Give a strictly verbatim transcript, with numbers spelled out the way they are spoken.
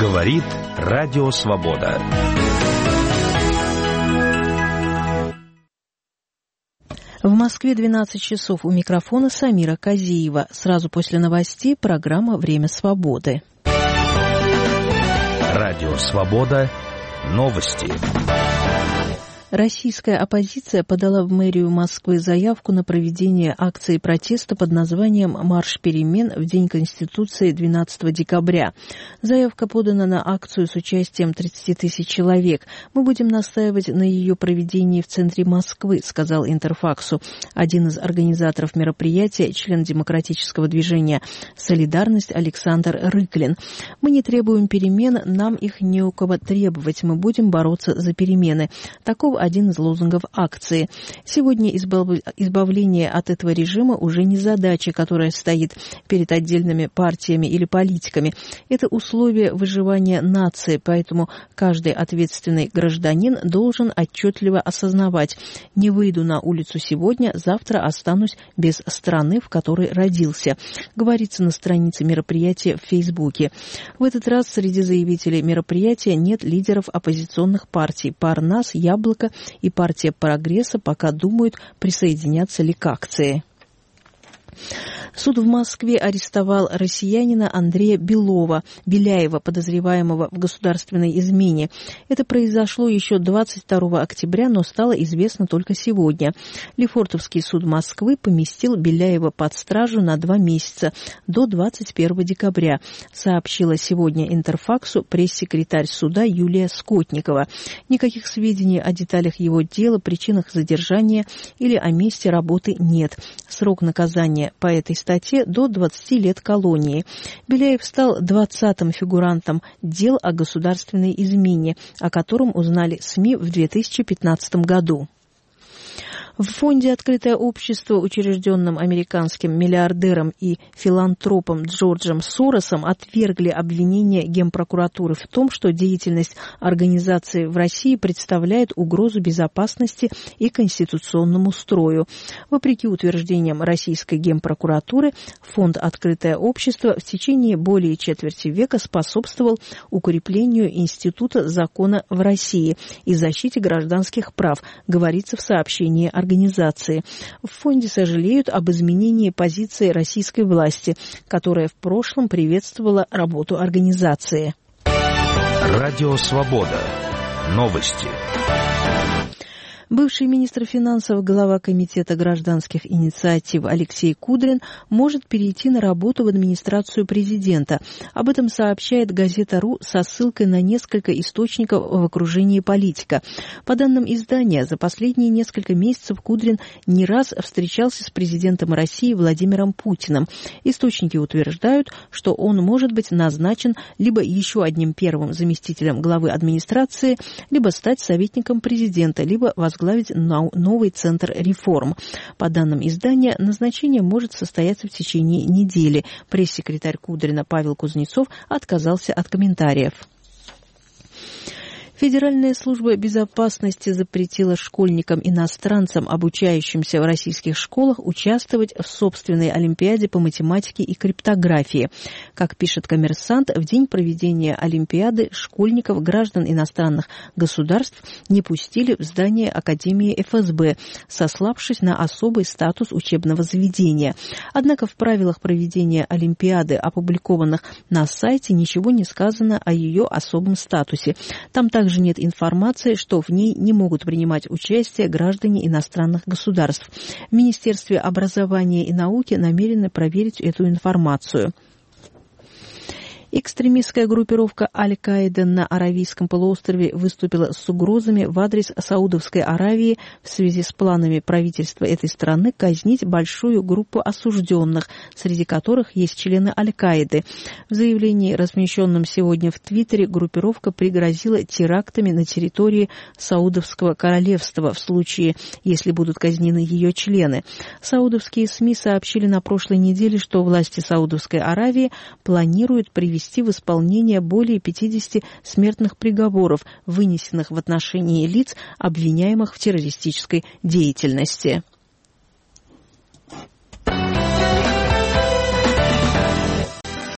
Говорит Радио Свобода. В Москве двенадцать часов. У микрофона Самира Казиева. Сразу после новостей программа «Время свободы». Радио Свобода. Новости. Российская оппозиция подала в мэрию Москвы заявку на проведение акции протеста под названием «Марш перемен» в День Конституции двенадцатого декабря. Заявка подана на акцию с участием тридцати тысяч человек. Мы будем настаивать на ее проведении в центре Москвы, сказал Интерфаксу один из организаторов мероприятия, член демократического движения «Солидарность» Александр Рыклин. Мы не требуем перемен, нам их не у кого требовать, мы будем бороться за перемены. Таков один из лозунгов акции. Сегодня избавление от этого режима уже не задача, которая стоит перед отдельными партиями или политиками. Это условие выживания нации, поэтому каждый ответственный гражданин должен отчетливо осознавать: не выйду на улицу сегодня, завтра останусь без страны, в которой родился, говорится на странице мероприятия в Фейсбуке. В этот раз среди заявителей мероприятия нет лидеров оппозиционных партий. Парнас, Яблоко и партия Прогресса пока думают, присоединяться ли к акции. Суд в Москве арестовал россиянина Андрея Белова, Беляева, подозреваемого в государственной измене. Это произошло еще двадцать второго октября, но стало известно только сегодня. Лефортовский суд Москвы поместил Беляева под стражу на два месяца, до двадцать первого декабря, сообщила сегодня Интерфаксу пресс-секретарь суда Юлия Скотникова. Никаких сведений о деталях его дела, причинах задержания или о месте работы нет. Срок наказания по этой статье до двадцати лет колонии. Беляев стал двадцатым фигурантом дел о государственной измене, о котором узнали СМИ в две тысячи пятнадцатом году. В фонде «Открытое общество», учрежденном американским миллиардером и филантропом Джорджем Соросом, отвергли обвинения Генпрокуратуры в том, что деятельность организации в России представляет угрозу безопасности и конституционному строю. Вопреки утверждениям российской Генпрокуратуры, фонд «Открытое общество» в течение более четверти века способствовал укреплению института закона в России и защите гражданских прав, говорится в сообщении организации. Организации. В фонде сожалеют об изменении позиции российской власти, которая в прошлом приветствовала работу организации. Радио Свобода. Новости. Бывший министр финансов, глава Комитета гражданских инициатив Алексей Кудрин может перейти на работу в администрацию президента. Об этом сообщает газета «Ру» со ссылкой на несколько источников в окружении политика. По данным издания, за последние несколько месяцев Кудрин не раз встречался с президентом России Владимиром Путиным. Источники утверждают, что он может быть назначен либо еще одним первым заместителем главы администрации, либо стать советником президента, либо возглавить возглавить новый центр реформ. По данным издания, назначение может состояться в течение недели. Пресс-секретарь Кудрина Павел Кузнецов отказался от комментариев. Федеральная служба безопасности запретила школьникам-иностранцам, обучающимся в российских школах, участвовать в собственной олимпиаде по математике и криптографии. Как пишет «Коммерсант», в день проведения олимпиады школьников граждан иностранных государств не пустили в здание Академии эф эс бэ, сославшись на особый статус учебного заведения. Однако в правилах проведения олимпиады, опубликованных на сайте, ничего не сказано о ее особом статусе. Там также Также нет информации, что в ней не могут принимать участие граждане иностранных государств. В Министерстве образования и науки намерены проверить эту информацию. Экстремистская группировка Аль-Каида на Аравийском полуострове выступила с угрозами в адрес Саудовской Аравии в связи с планами правительства этой страны казнить большую группу осужденных, среди которых есть члены Аль-Каиды. В заявлении, размещенном сегодня в Твиттере, группировка пригрозила терактами на территории Саудовского королевства в случае, если будут казнены ее члены. Саудовские СМИ сообщили на прошлой неделе, что власти Саудовской Аравии планируют привести в исполнение более пятидесяти смертных приговоров, вынесенных в отношении лиц, обвиняемых в террористической деятельности.